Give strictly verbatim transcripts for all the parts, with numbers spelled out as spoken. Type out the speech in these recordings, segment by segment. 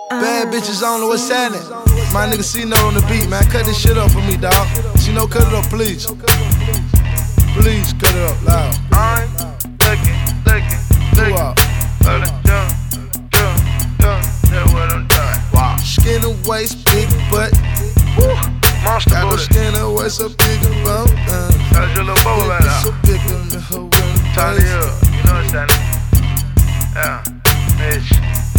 Bad bitches on the what's happening. My nigga C-No on the beat, man. Cut this shit up for me, dawg. C-No, cut it up, please. Please cut it up loud. I'm looking, looking, looking. Hold it down, down, down. That's what I'm doing. Wow. Skin and waist, big butt. Woo. Monster Got no booty. skin and waist, a big butt. Uh, That's your little bowl right now. so big on the whole world. Tiny up, you know what's that? Yeah, bitch.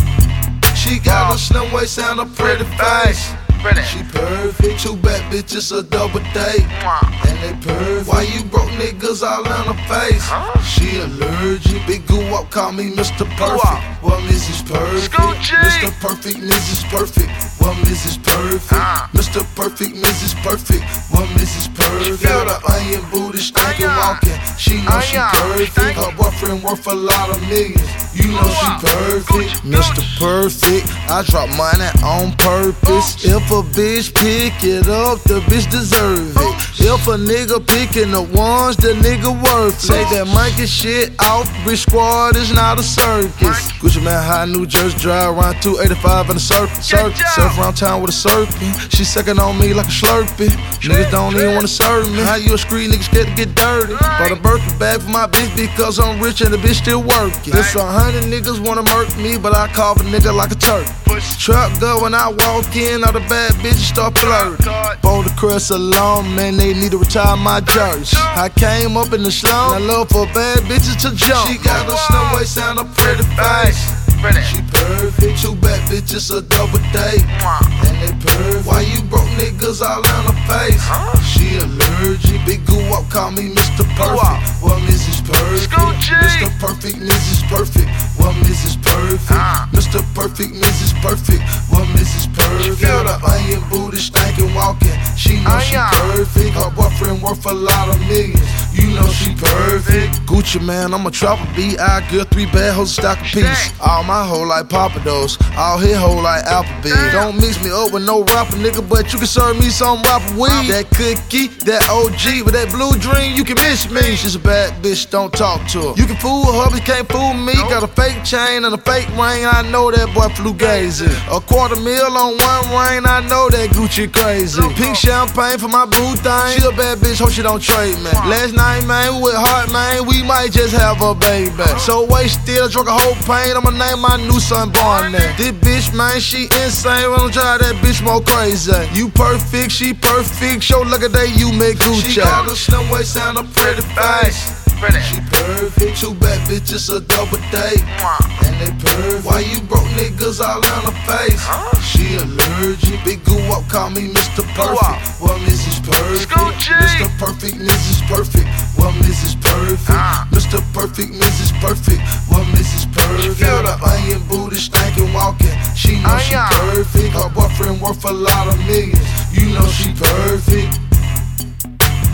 She got a slim waist and a pretty face. Pretty. She perfect, two bad bitches a double date. And they perfect. Why you broke niggas all in her face? Huh? She allergic. Big goo up, call me Mister Perfect. Well, Missus Perfect. Scoochie. Mister Perfect, Missus Perfect. Well, Missus Perfect. Uh. Mister Perfect, Missus Perfect. Well, Missus Perfect. feel The onion booty stinking Onion. walking. She know she Onion. perfect. Stinking. Her boyfriend worth a lot of millions. You know she Gooch. perfect. Gooch. Mister Gooch. Perfect. I drop money on purpose. Gooch. If a bitch pick it up, the bitch deserve it. If a nigga picking the ones, the nigga worth it. Say that monkey shit out, Rich Squad is not a circus. Gucci Man High, New Jersey, drive around two eighty-five in the surf, surf, job. surf around town with a serpent. She sucking on me like a slurpee. Niggas don't even wanna serve me. How you a street nigga scared to get dirty? Bought a Birkin bag for my bitch because I'm rich and the bitch still working. This a hundred niggas wanna murk me, but I call a nigga like a turk. Truck go when I walk in, all the bad bitches start flirting. For the crest alone, man, they need to retire my jersey. I came up in the slum, I love for bad bitches to jump. She got a slim waist and a pretty face. Pretty. She perfect, two bad bitches a double date. And they perfect. Why you broke niggas all in her face? Huh? She allergic, big goo up, call me Mister Perfect. Well, Missus Perfect. Scoochie. Mister Perfect, Missus Perfect. Well, Missus Perfect. Uh. Mister Perfect, Missus Perfect. Well, Missus Perfect. feel The onion booty stinking walking. She know she Onion. perfect. Her boyfriend worth a lot of millions. You know she perfect. Gucci Man, I'm a trapper B I girl, three bad hoes, stock a piece. All my hoe like Papados, all his hoe like Applebee's. Don't mix me up with no rapper, nigga, but you can serve me some rapper weed. That cookie, that O G, with that blue dream, you can miss me. She's a bad bitch, don't talk to her. You can fool her, but you can't fool me. Got a fake chain and a fake ring, I know that boy flew gazy. A quarter mil on one ring, I know that Gucci crazy. Pink champagne for my boo thing. She a bad bitch, hope she don't trade me. Last night, man, we with heart, man, we might just have a baby. So wasted, I drunk a whole pain, I'ma name my new son Barnett. This bitch, man, she insane, when I'm drive that bitch more crazy. You perfect, she perfect, show look at that you make Gucci. She got a slim waist and a pretty face. Pretty. She perfect, two bad bitches a double date. And they perfect. Why you broke niggas all in her face? Huh? She allergic, big goo up, call me Mister Perfect. Well, Missus Perfect. Scoochie. Mister Perfect, Missus Perfect. Well, Missus Perfect. Uh. Mister Perfect, Missus Perfect. Well, Missus Perfect. feel The onion booty stinking walking. She know she Onion. perfect. Her boyfriend worth a lot of millions. You know she perfect.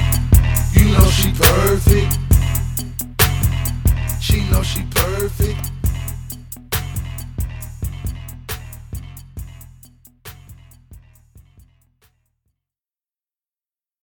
You know she perfect. She know she perfect.